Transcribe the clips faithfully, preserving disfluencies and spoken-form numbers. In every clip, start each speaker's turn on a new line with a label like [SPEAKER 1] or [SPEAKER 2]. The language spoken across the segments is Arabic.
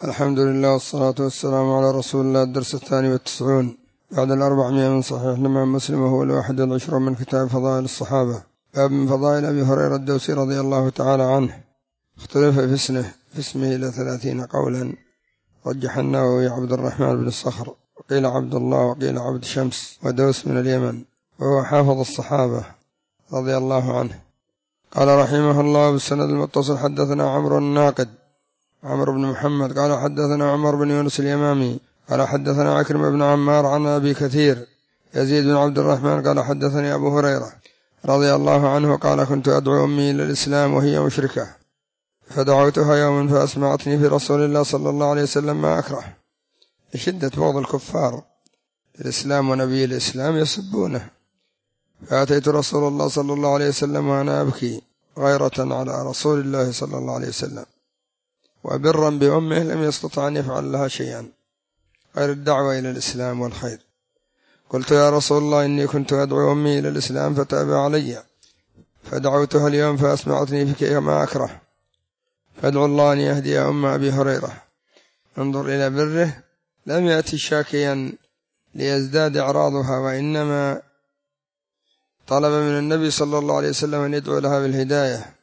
[SPEAKER 1] الحمد لله والصلاة والسلام على رسول الله. الدرس الثاني والتسعون بعد الأربعمائة من صحيح الإمام مسلم، وهو الواحد والعشرون من كتاب فضائل الصحابة. باب من فضائل أبي هريرة الدوسي رضي الله تعالى عنه. اختلف في اسمه في اسمه إلى ثلاثين قولا، رجح النووي عبد الرحمن بن الصخر، وقيل عبد الله، وقيل عبد شمس، ودوس من اليمن، وهو حافظ الصحابة رضي الله عنه. قال رحمه الله بالسند المتصل: حدثنا عمرو الناقد عمرو بن محمد قال حدثنا عمر بن يونس اليمامي قال حدثنا عكرمة بن عمار عن أبي كثير يزيد بن عبد الرحمن قال حدثني أبو هريرة رضي الله عنه قال: كنت أدعو أمي إلى الإسلام وهي مشركة، فدعوتها يوما فأسمعتني في رسول الله صلى الله عليه وسلم ما أكره، لشدة بغض الكفار الإسلام ونبي الإسلام يسبونه. فأتيت رسول الله صلى الله عليه وسلم وأنا أبكي غيرة على رسول الله صلى الله عليه وسلم، وبرا بأمه لم يستطع أن يفعل لها شيئا غير الدعوة إلى الإسلام والخير. قلت: يا رسول الله، إني كنت أدعو أمي إلى الإسلام فتأبى علي، فدعوتها اليوم فأسمعتني فيك ما أكره، فادعو الله أن يهدي أم أبي هريرة. انظر إلى بره، لم يأتي شاكيا ليزداد إعراضها، وإنما طلب من النبي صلى الله عليه وسلم أن يدعو لها بالهداية.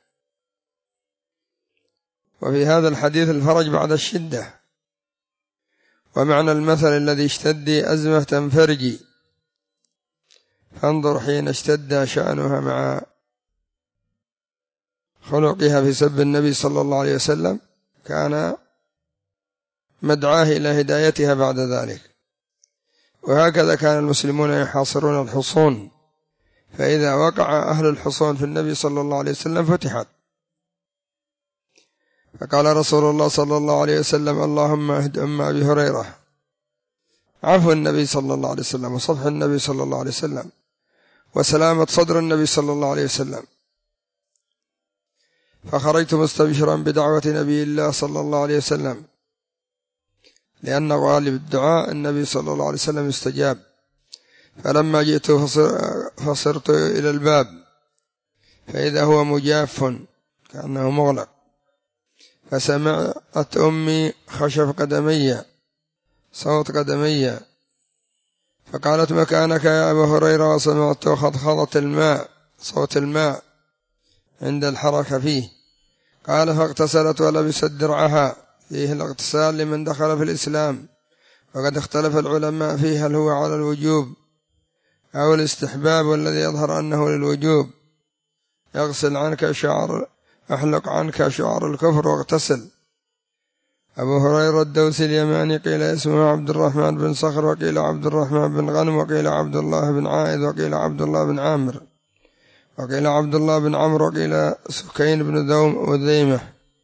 [SPEAKER 1] وفي هذا الحديث الفرج بعد الشدة، ومعنى المثل: الذي اشتدي أزمة تنفرجي. فانظر حين اشتد شأنها مع خلقها في سب النبي صلى الله عليه وسلم، كان مدعاه إلى هدايتها بعد ذلك. وهكذا كان المسلمون يحاصرون الحصون، فإذا وقع أهل الحصون في النبي صلى الله عليه وسلم فتحت. فقال رسول الله صلى الله عليه وسلم: اللهم اهد أم أبي هريرة. عفو النبي صلى الله عليه وسلم، وصفح النبي صلى الله عليه وسلم، وسلامة صدر النبي صلى الله عليه وسلم. فخرجت مستبشرا بدعوة نبي الله صلى الله عليه وسلم، لأن غالب الدعاء النبي صلى الله عليه وسلم استجاب. فلما جئت فصرت إلى الباب، فإذا هو مجاف كأنه مغلق، فسمعت أمي خشف قدمي، صوت قدمي، فقالت: مكانك يا أبا هريرة. وسمعت خضخضة الماء، صوت الماء عند الحركة فيه. قال: فاغتسلت ولبست درعها، فيه الاغتسال لمن دخل في الإسلام، وقد اختلف العلماء فيه هل هو على الوجوب أو الاستحباب، والذي يظهر أنه للوجوب. يغسل عنك شعر أحلق عنك شعر الكفر واغتسل. أبو هريرة الدوسي اليماني قيل اسمه عبد الرحمن بن صخر، وقيل عبد الرحمن بن غنم، وقيل عبد الله بن عائذ، وقيل عبد الله بن عامر، وقيل عبد الله بن عمرو، وقيل سكين بن ذوم وذيمة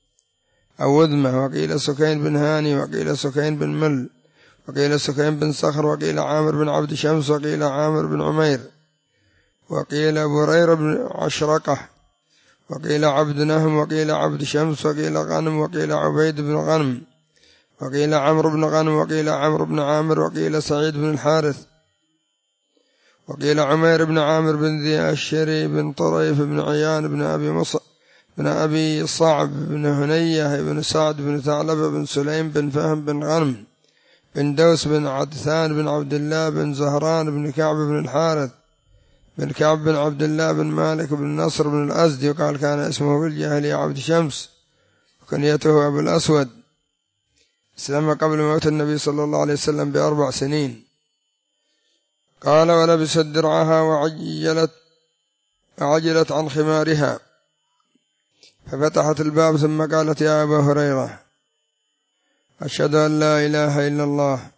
[SPEAKER 1] أو وذمة، وقيل سكين بن هاني، وقيل سكين بن مل، وقيل سكين بن صخر، وقيل عامر بن عبد شمس، وقيل عامر بن عمير، وقيل أبو هريرة بن عشرقة، وقيل عبد نهم، وقيل عبد شمس، وقيل غنم، وقيل عبيد بن غنم، وقيل عمرو بن غنم، وقيل عمرو بن عامر، وقيل سعيد بن الحارث، وقيل عمير بن عامر بن ذي الشري بن طريف بن عيان بن أبي مص بن أبي صعب بن هنية بن سعد بن ثعلبة بن سليم بن فهم بن غنم بن دوس بن عدثان بن عبد الله بن زهران بن كعب بن الحارث بن كعب بن عبد الله بن مالك بن نصر بن الأزدي، وقال كان اسمه بالجاهلية عبد شمس، وكنيته أبو الأسود. اسلم قبل موت النبي صلى الله عليه وسلم بأربع سنين. قال: ولبست درعها وعجلت عجلت عن خمارها، ففتحت الباب ثم قالت: يا أبا هريرة، أشهد أن لا إله إلا الله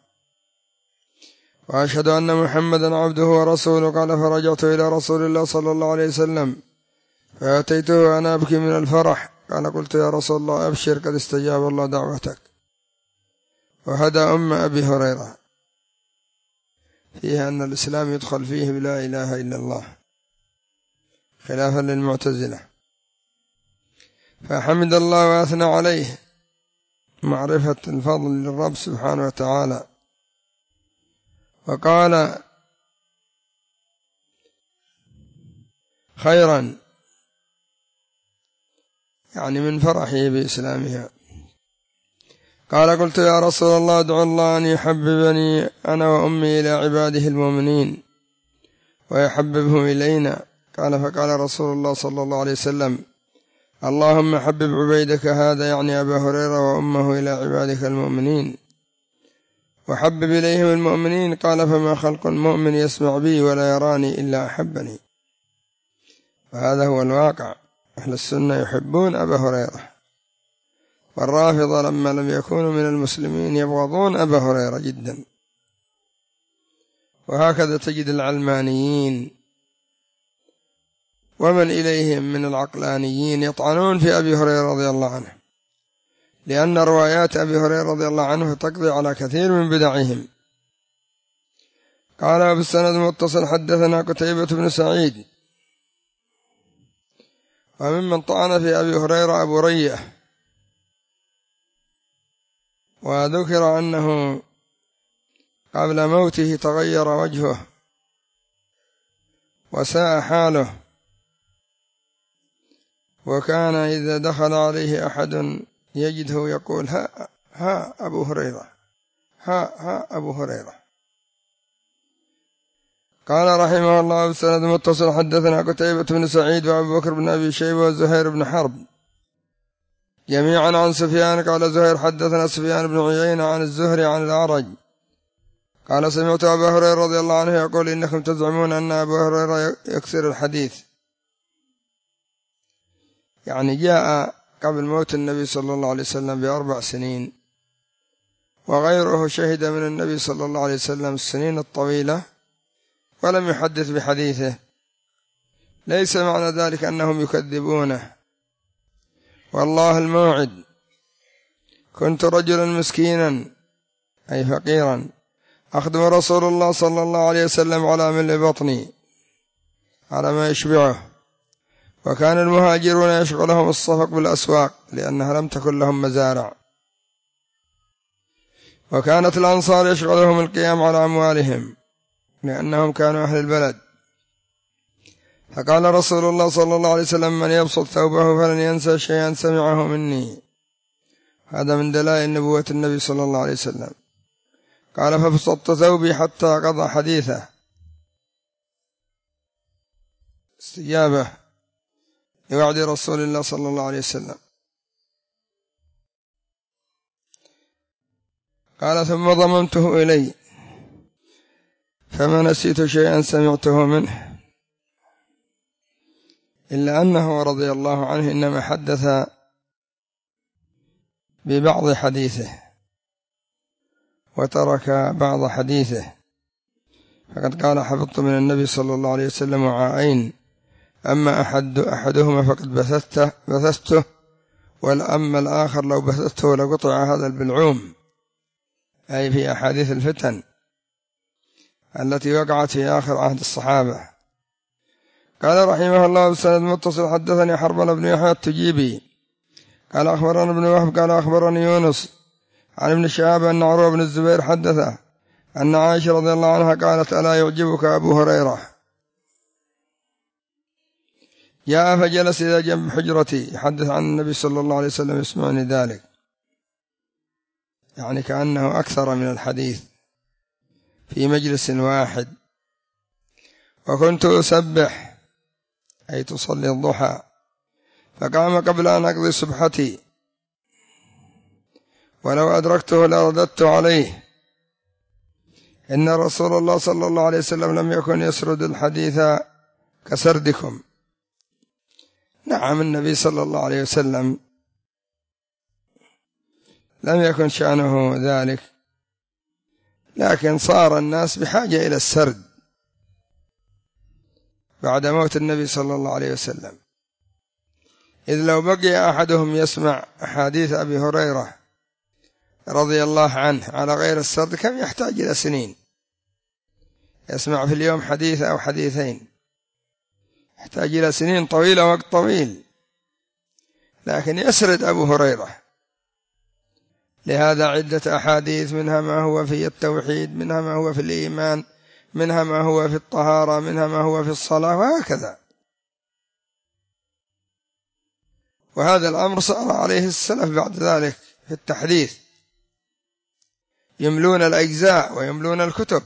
[SPEAKER 1] وأشهد أن محمدا عبده ورسوله. قال: فرجعت إلى رسول الله صلى الله عليه وسلم فأتيته وأنا أبكي من الفرح. قال: قلت: يا رسول الله، أبشر، قد استجاب الله دعوتك وهدى أم أبي هريرة. فيها أن الإسلام يدخل فيه بلا إله إلا الله، خلافا للمعتزلة. فحمد الله وأثنى عليه، معرفة الفضل للرب سبحانه وتعالى. وقال خيرا، يعني من فرحه بإسلامها. قال قلت يا رسول الله ادعو الله أن يحببني أنا وأمي إلى عباده المؤمنين ويحببهم إلينا. قال فقال رسول الله صلى الله عليه وسلم اللهم حبب عبيدك هذا يعني أبا هريرة وأمه إلى عبادك المؤمنين وحبب إليهم المؤمنين. قال فما خلق المؤمن يسمع بي ولا يراني إلا أحبني. وهذا هو الواقع، أهل السنة يحبون أبا هريرة، والرافضة لما لم يكونوا من المسلمين يبغضون أبا هريرة جدا. وهكذا تجد العلمانيين ومن إليهم من العقلانيين يطعنون في أبي هريرة رضي الله عنه، لأن روايات أبي هريرة رضي الله عنه تقضي على كثير من بدعهم. قال بالسند المتصل حدثنا قتيبة بن سعيد. وممن طعن في أبي هريرة أبو رية، وذكر أنه قبل موته تغير وجهه وساء حاله، وكان إذا دخل عليه أحد يجده يقول ها ها أبو هريرة ها ها أبو هريرة. قال رحمه الله بسند متصل حدثنا قتيبة بن سعيد وأبو بكر بن أبي شيبة وزهير بن حرب جميعا عن سفيان. قال زهير حدثنا سفيان بن عيينة عن الزهري عن الأعرج قال سمعت أبا هريرة رضي الله عنه يقول إنكم تزعمون أن أبا هريرة يكثر الحديث، يعني جاء قبل موت النبي صلى الله عليه وسلم بأربع سنين، وغيره شهد من النبي صلى الله عليه وسلم السنين الطويلة ولم يحدث بحديثه. ليس معنى ذلك أنهم يكذبونه، والله الموعد كنت رجلا مسكينا أي فقيرا أخدم رسول الله صلى الله عليه وسلم على ملء بطني على ما يشبعه، وكان المهاجرون يشغلهم الصفق بالأسواق لأنها لم تكن لهم مزارع، وكانت الأنصار يشغلهم القيام على أموالهم لأنهم كانوا أهل البلد. فقال رسول الله صلى الله عليه وسلم من يبسط ثوبه فلن ينسى شيئا سمعه مني. هذا من دلائل نبوة النبي صلى الله عليه وسلم. قال فبسطت ثوبي حتى قضى حديثه، استجابة لوعد رسول الله صلى الله عليه وسلم. قال ثم ضممته إلي فما نسيت شيئا سمعته منه، إلا أنه رضي الله عنه إنما حدث ببعض حديثه وترك بعض حديثه. فقد قال حفظت من النبي صلى الله عليه وسلم وعاءين، أما أحد أحدهما فقد بثثته, بثثته والأما الآخر لو بثثته لقطع هذا البلعوم، أي في أحاديث الفتن التي وقعت في آخر عهد الصحابة. قال رحمه الله بسند متصل حدثني حرملة بن يحيى التجيبي قال أخبرنا ابن وهب قال أخبرني يونس عن ابن شهاب أن عروة بن الزبير حدثه أن عائشة رضي الله عنها قالت ألا يعجبك أبو هريرة؟ جاء فجلس إلى جنب حجرتي يحدث عن النبي صلى الله عليه وسلم يسمعني ذلك، يعني كأنه أكثر من الحديث في مجلس واحد. وكنت أسبح أي تصلي الضحى، فقام قبل أن أقضي سبحتي ولو أدركته لرددت عليه. إن رسول الله صلى الله عليه وسلم لم يكن يسرد الحديث كسردكم. نعم النبي صلى الله عليه وسلم لم يكن شأنه ذلك، لكن صار الناس بحاجة إلى السرد بعد موت النبي صلى الله عليه وسلم، إذ لو بقي أحدهم يسمع حديث أبي هريرة رضي الله عنه على غير السرد كم يحتاج إلى سنين. يسمع في اليوم حديث أو حديثين يحتاج إلى سنين طويلة، وقت طويل، لكن يسرد أبو هريرة. لهذا عدة أحاديث منها ما هو في التوحيد، منها ما هو في الإيمان، منها ما هو في الطهارة، منها ما هو في الصلاة، وهكذا. وهذا الأمر صار عليه السلف بعد ذلك في التحديث. يملون الأجزاء ويملون الكتب.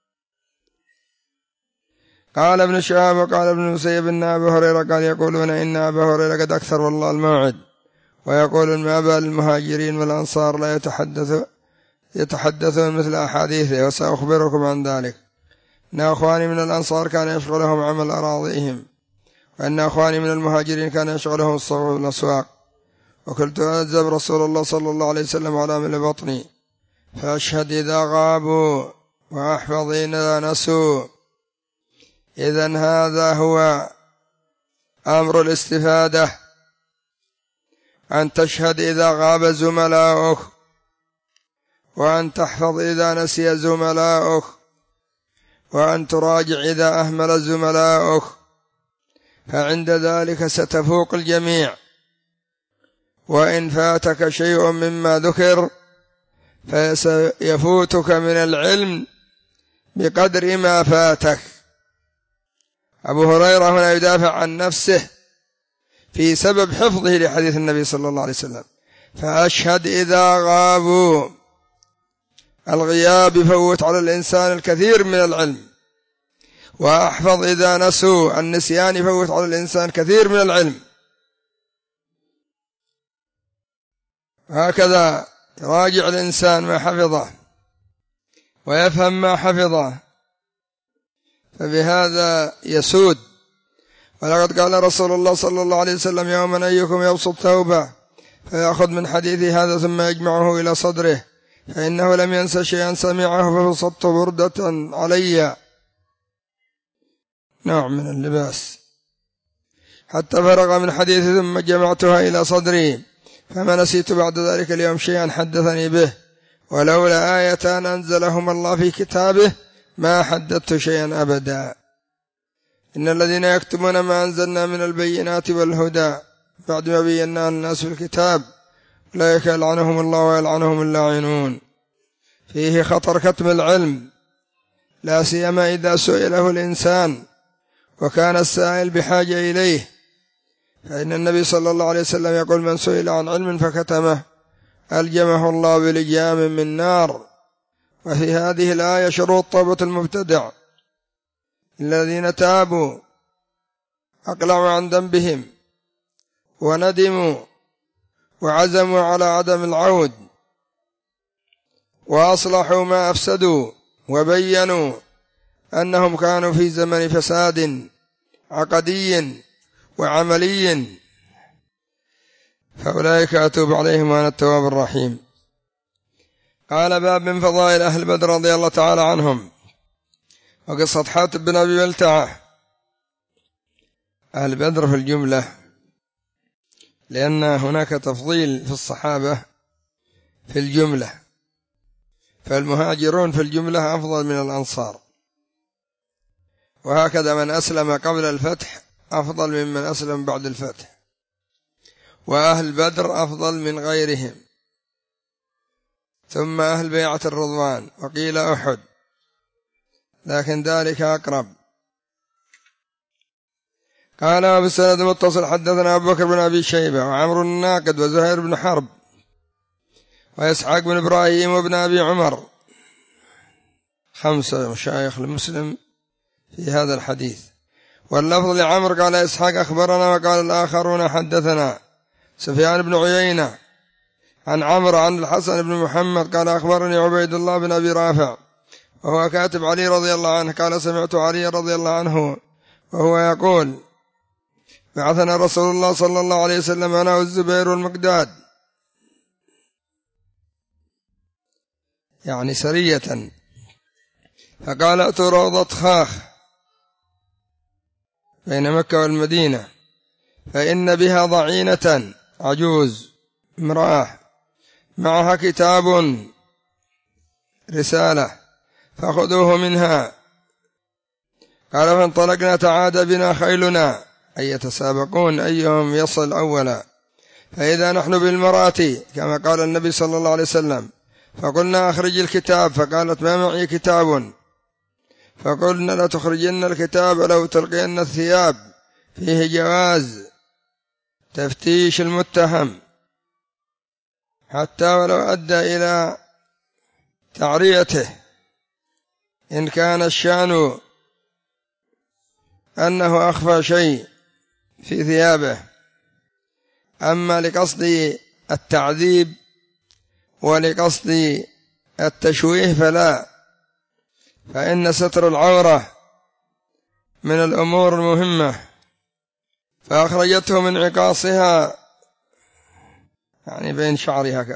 [SPEAKER 1] قال ابن شهاب وقال ابن المسيب إن أبا هريرة قال يقولون إن أبا هريرة قد أكثر والله الموعد، ويقول ما بال المهاجرين والأنصار لا يتحدث يتحدثون مثل أحاديثه، وسأخبركم عن ذلك. إن أخواني من الأنصار كان يشغلهم عمل أراضيهم، وأن أخواني من المهاجرين كان يشغلهم الصوم والأسواق، وكنت أعذب رسول الله صلى الله عليه وسلم على ملء بطني، فأشهد إذا غابوا وأحفظ إذا نسوا. إذن هذا هو أمر الاستفادة، أن تشهد إذا غاب زملاؤك، وأن تحفظ إذا نسي زملاؤك، وأن تراجع إذا أهمل زملاؤك، فعند ذلك ستفوق الجميع. وإن فاتك شيء مما ذكر فسيفوتك من العلم بقدر ما فاتك. أبو هريرة هنا يدافع عن نفسه في سبب حفظه لحديث النبي صلى الله عليه وسلم، فأشهد إذا غابوا، الغياب يفوت على الإنسان الكثير من العلم، وأحفظ إذا نسوا، النسيان يفوت على الإنسان كثير من العلم. هكذا يراجع الإنسان ما حفظه ويفهم ما حفظه، فبهذا يسود. ولقد قال رسول الله صلى الله عليه وسلم يوما أيكم يبسط ثوبه فيأخذ من حديث هذا ثم يجمعه إلى صدره، فإنه لم ينس شيئا سمعه فبسطت بردة علي، نوع من اللباس، حتى فرغ من حديث ثم جمعتها إلى صدري، فما نسيت بعد ذلك اليوم شيئا حدثني به، ولولا آيتان أنزلهما الله في كتابه ما حدثت شيئا أبدا. إن الذين يكتمون ما أنزلنا من البينات والهدى بعد ما بيناه الناس في الكتاب أولئك يلعنهم الله ويلعنهم اللاعنون. فيه خطر كتم العلم، لا سيما إذا سئله الإنسان وكان السائل بحاجة إليه، فإن النبي صلى الله عليه وسلم يقول من سئل عن علم فكتمه ألجمه الله بلجام من نار. وفي هذه الآية شروط توبة المبتدع: الذين تابوا أقلعوا عن ذنبهم وندموا وعزموا على عدم العود وأصلحوا ما أفسدوا وبينوا أنهم كانوا في زمن فساد عقدي وعملي، فأولئك أتوب عليهم وأنا التواب الرحيم. قال باب من فضائل أهل بدر رضي الله تعالى عنهم. وقصة حاتب بن أبي بلتعة. أهل بدر في الجملة، لأن هناك تفضيل في الصحابة في الجملة، فالمهاجرون في الجملة أفضل من الأنصار، وهكذا من أسلم قبل الفتح أفضل ممن أسلم بعد الفتح، وأهل بدر أفضل من غيرهم، ثم أهل بيعة الرضوان، وقيل أحد، لكن ذلك أقرب. قال أبو السند متصل حدثنا أبو بكر بن أبي شيبة وعمر الناقد وزهير بن حرب وإسحاق بن إبراهيم وابن أبي عمر، خمسة مشايخ لمسلم في هذا الحديث. واللفظ لعمر قال إسحاق أخبرنا، وقال الآخرون حدثنا سفيان بن عيينة عن عمرو عن الحسن بن محمد قال أخبرني عبيد الله بن أبي رافع وهو كاتب علي رضي الله عنه قال سمعت علي رضي الله عنه وهو يقول بعثنا رسول الله صلى الله عليه وسلم أنا والزبير والمقداد، يعني سرية، فقال أتوا روضة خاخ بين مكة والمدينة، فإن بها ضعينة عجوز امرأة معها كتاب رسالة فخذوه منها. قال فانطلقنا تعاد بنا خيلنا، أي يتسابقون أيهم يصل أولا، فإذا نحن بالمرأة كما قال النبي صلى الله عليه وسلم، فقلنا أخرج الكتاب، فقالت ما معي كتاب، فقلنا لا تخرجن الكتاب لو تلقين الثياب، فيه جواز تفتيش المتهم حتى ولو أدى إلى تعريته إن كان الشأن أنه أخفى شيء في ثيابه. أما لقصد التعذيب ولقصد التشويه فلا، فإن ستر العورة من الأمور المهمة، فأخرجته من عقاصها يعني بين شعرها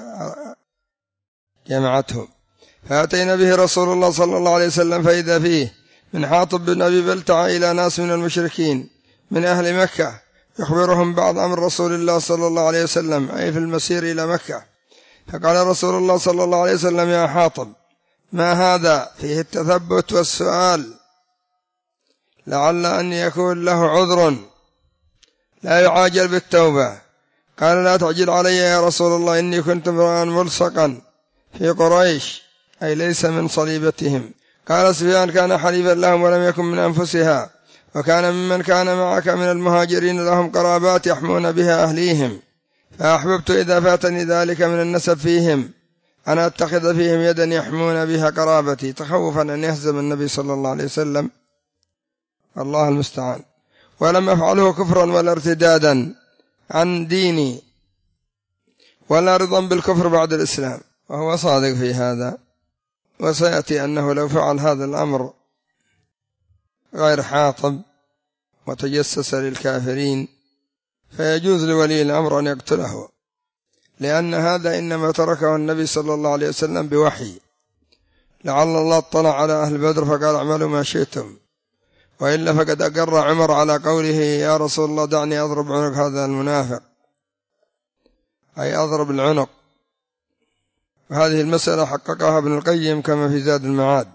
[SPEAKER 1] جمعته، فأتينا به رسول الله صلى الله عليه وسلم فإذا فيه من حاطب بن أبي بلتعة إلى ناس من المشركين من أهل مكة يخبرهم بعض أمر رسول الله صلى الله عليه وسلم، أي في المسير إلى مكة. فقال رسول الله صلى الله عليه وسلم: يا حاطب، ما هذا؟ فيه التثبت والسؤال، لعل أن يكون له عذر لا يعاجل بالتوبة. قال: لا تعجل علي يا رسول الله، إني كنت امرأ ملصقا في قريش، أي ليس من صليبتهم. قال سفيان: كان حليفا لهم ولم يكن من أنفسها، وكان ممن كان معك من المهاجرين لهم قرابات يحمون بها أهليهم، فأحببت إذا فاتني ذلك من النسب فيهم أن أتخذ فيهم يدا يحمون بها قرابتي، تخوفا أن يهزم النبي صلى الله عليه وسلم، الله المستعان. ولم أفعله كفرا ولا ارتدادا عن ديني ولا رضا بالكفر بعد الإسلام، وهو صادق في هذا. وسيأتي أنه لو فعل هذا الأمر غير حاطب وتجسس للكافرين فيجوز لولي الأمر أن يقتله، لأن هذا إنما تركه النبي صلى الله عليه وسلم بوحي، لعل الله اطلع على أهل بدر فقال: اعملوا ما شئتم، وإلا فقد أقر عمر على قوله: يا رسول الله دعني أضرب عنق هذا المنافق، أي أضرب العنق. وهذه المسألة حققها ابن القيم كما في زاد المعاد.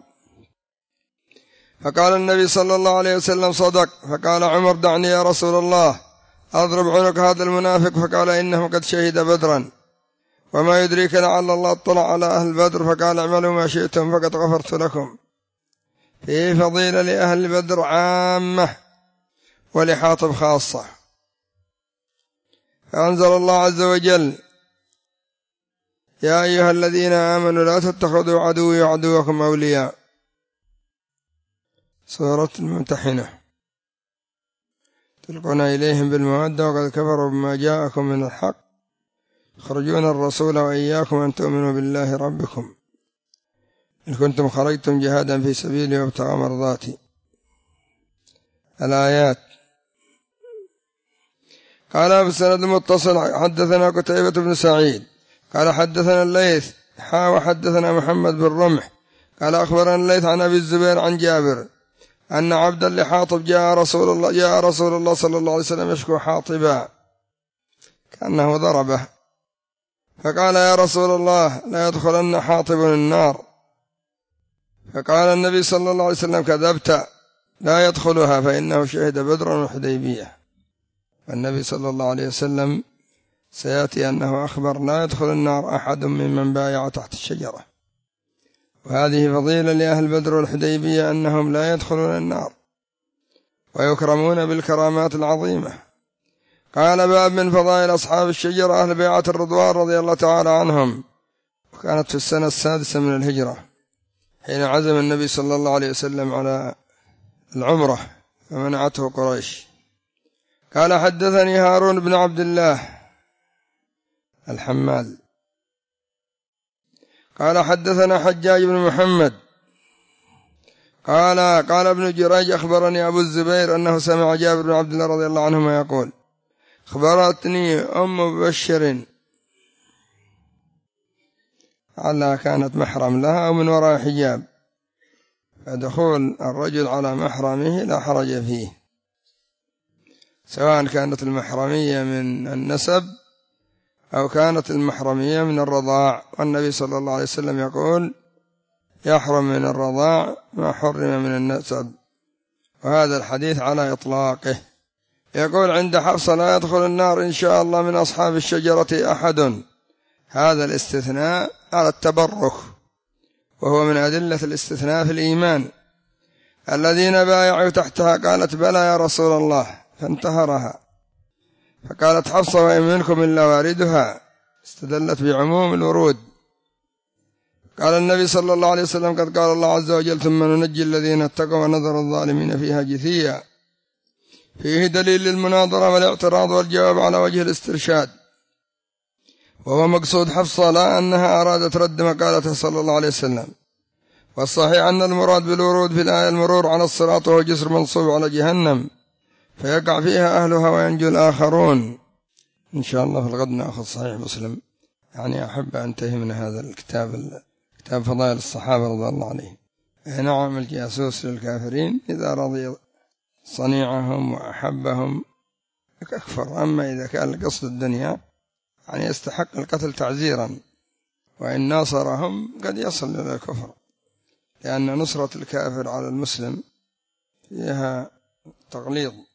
[SPEAKER 1] فقال النبي صلى الله عليه وسلم: صدق. فقال عمر: دعني يا رسول الله أضرب عنق هذا المنافق. فقال: إنه قد شهد بدرا، وما يدريك لعل الله اطلع على أهل بدر. فقال: اعملوا ما شئتم فقد غفرت لكم. فيه فضيلة لأهل بدر عامة ولحاطب خاصة. فأنزل الله عز وجل: يا أيها الذين آمنوا لا تتخذوا عدوي وعدوكم أولياء، سورة الممتحنة، تلقون إليهم بالمودة وقد كفروا بما جاءكم من الحق، يخرجون الرسول وإياكم أن تؤمنوا بالله ربكم إن كنتم خرجتم جهادا في سبيلي وابتغاء مرضاتي. الآيات. قال بالسند المتصل: حدثنا قتيبة بن سعيد قال حدثنا الليث حا وحدثنا محمد بن رمح قال أخبرنا الليث عن أبي الزبير عن جابر أن عبدا لحاطب جاء رسول الله جاء رسول الله صلى الله عليه وسلم يشكو حاطبا كأنه ضربه، فقال: يا رسول الله لا يدخلن حاطب النار. فقال النبي صلى الله عليه وسلم: كذبت، لا يدخلها، فإنه شهد بدرا والحديبية. والنبي صلى الله عليه وسلم سيأتي أنه أخبر: لا يدخل النار أحد ممن بايع تحت الشجرة. وهذه فضيلة لأهل بدر والحديبية أنهم لا يدخلون النار ويكرمون بالكرامات العظيمة. قال: باب من فضائل أصحاب الشجرة أهل بيعة الرضوان رضي الله تعالى عنهم. وكانت في السنة السادسة من الهجرة حين عزم النبي صلى الله عليه وسلم على العمرة فمنعته قريش. قال: حدثني هارون بن عبد الله الحمال قال حدثنا حجاج بن محمد قال قال ابن جريج: أخبرني أبو الزبير أنه سمع جابر بن عبد الله رضي الله عنهما يقول: أخبرتني أم مبشر، على كانت محرم لها أو من وراء حجاب، فدخول الرجل على محرمه لا حرج فيه، سواء كانت المحرمية من النسب أو كانت المحرمية من الرضاع. والنبي صلى الله عليه وسلم يقول: يحرم من الرضاع ما حرم من النسب. وهذا الحديث على إطلاقه. يقول عند حفصة: لا يدخل النار إن شاء الله من أصحاب الشجرة أحد. هذا الاستثناء على التبرك، وهو من أدلة الاستثناء في الإيمان. الذين بايعوا تحتها. قالت: بلى يا رسول الله، فانتهرها. فقالت حفصة: وإن منكم إلا واردها، استدلت بعموم الورود. قال النبي صلى الله عليه وسلم قد قال الله عز وجل ثم ننجي الذين اتقوا ونذر الظالمين فيها جثيا. فيه دليل للمناظرة والاعتراض والجواب على وجه الاسترشاد، وهو مقصود حفصة لا أنها أرادت رد مقالته صلى الله عليه وسلم. والصحيح أن المراد بالورود في الآية المرور على الصراط وهو جسر منصوب على جهنم فيقع فيها أهلها وينجو الآخرون. إن شاء الله في الغد نأخذ صحيح مسلم. يعني أحب أن أنتهي من هذا الكتاب، كتاب فضائل الصحابة رضي الله عليهم. نعم الجاسوس للكافرين إذا رضي صنيعهم وأحبهم يكفر، أما إذا كان القصد الدنيا يعني يستحق القتل تعزيرا، وإن ناصرهم قد يصل إلى الكفر، لأن نصرة الكافر على المسلم فيها تغليظ.